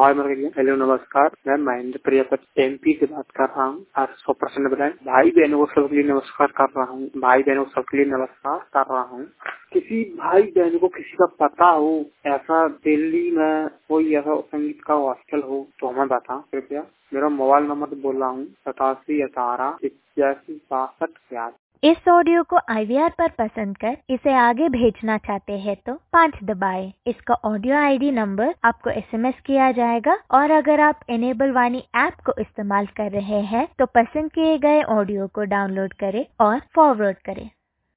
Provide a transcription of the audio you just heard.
हाय मरकरिया, hello नमस्कार। मैं Mahendra प्रियपत MP से बात कर रहा हूँ। आज 100% बताएं। भाई बहनों को सबके लिए नमस्कार कर रहा हूँ। किसी भाई बहन को किसी का पता हो, ऐसा दिल्ली में कोई ऐसा संगीत का हॉस्टल हो तो हमें बता कृपया। मेरा मोबाइल नंबर बोल रहा हूँ 8718816266। इस ऑडियो को IVR पर पसंद कर इसे आगे भेजना चाहते हैं तो 5 दबाएं। इसका ऑडियो ID नंबर आपको SMS किया जाएगा और अगर आप इनेबल वाणी ऐप को इस्तेमाल कर रहे हैं तो पसंद किए गए ऑडियो को डाउनलोड करें और फॉरवर्ड करें।